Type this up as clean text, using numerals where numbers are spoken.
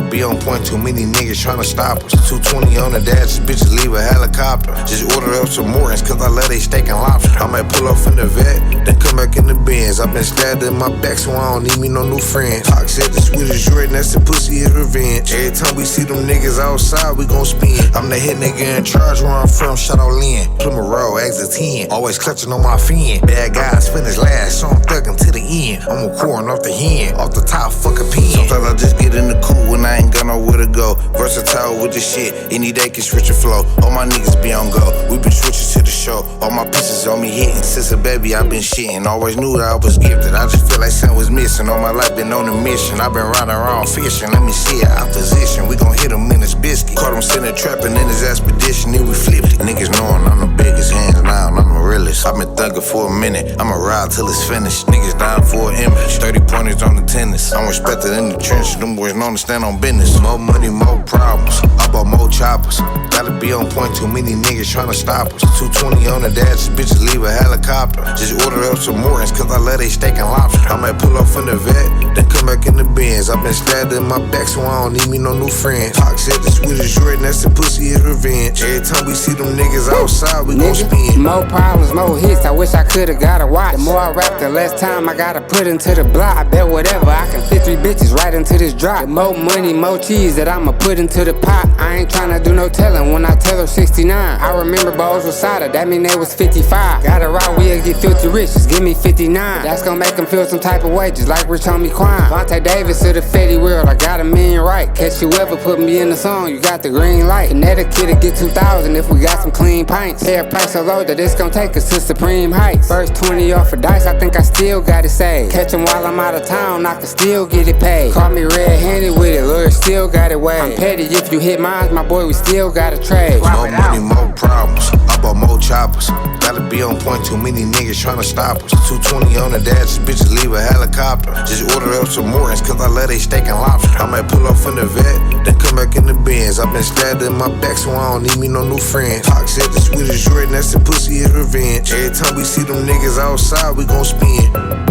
be on point, too many niggas tryna stop us. 220 on the dash, this bitches leave a helicopter. Just order up some Mortons, cause I love they steak and lobster. I might pull off in the vet, then come back in the Benz. I've been stabbed in my back, so I don't need me no new friends. Talk said the sweetest Jordan, that's the pussy is revenge. Every time we see them niggas outside, we gon' spin. I'm the hit nigga in charge where I'm from, shout out Lynn. Plymouth Road, exit 10, always clutching on my fin. Bad guys finish last, so I'm thuggin' to the end. I'm recording off the hand, off the top, fuck a pen. Sometimes I just get in the coupe when I ain't got nowhere to go. Versatile with the shit, any day can switch a flow. All my niggas be on go, we been switching to the show. All my pieces on me hitting, since a baby I been shitting. Always knew that I was gifted, I just feel like something was missing. All my life been on a mission, I been riding around fishing. Let me see it, opposition, we gon' hit him in his biscuit. Caught him sitting trapping in his expedition, then we flipped it. Niggas knowing I'm the biggest, hands down, I'm the realest. I been thugging for a minute, I'ma ride till it's finished. Niggas dying for an image, 30 pointers on the tennis. I'm respected in the trenches, them boys known to stand on business. More money, more problems, I bought more choppers. Gotta be on point, too many niggas tryna stop us. 220 on the dash, this bitches leave a helicopter. Just order up some Mortons, cause I love they steak and lobster. I might pull off in the vet, then come back in the Benz. I've been stabbed in my back, so I don't need me no new friends. Talk said the sweetest Jordan, that's the pussy is revenge. Every time we see them niggas outside, we gon' spin. More problems, more hits, I wish I could've got a watch. The more I rap, the less time I gotta put into the block. I bet whatever, I can fit 3 bitches right into this drop. The more money, more cheese that I'ma put into the pot. I ain't tryna do no telling when I tell her 69. I remember balls with Sada, that mean they was 55. Got a route, we'll get filthy rich, just give me 59. That's gonna make them feel some type of way, just like Rich Homie Crime. Vontae Davis to the Fetty world, I got a million right. Catch you ever put me in the song, you got the green light. Connecticut get 2,000 if we got some clean pints. Hair price so low that it's gonna take us to supreme heights. First 20 off of dice, I think I still got it saved. Catch 'em while I'm out of town, I can still get it paid. Caught me red-handed with it, lawyer still got it weighed. I'm petty, if you hit mine, my boy, we still got a trade. More money, more problems, I bought more choppers. Gotta be on point, too many niggas tryna stop us. 220 on the dash, this bitches leave a helicopter. Just order up some Mortons, cause I love they steak and lobster. I might pull off in the vet, then come back in the Benz. I've been stabbed in my back, so I don't need me no new friends. Talk said the sweetest Jordan, that's the pussy is revenge. Every time we see them niggas outside, we gon' spin.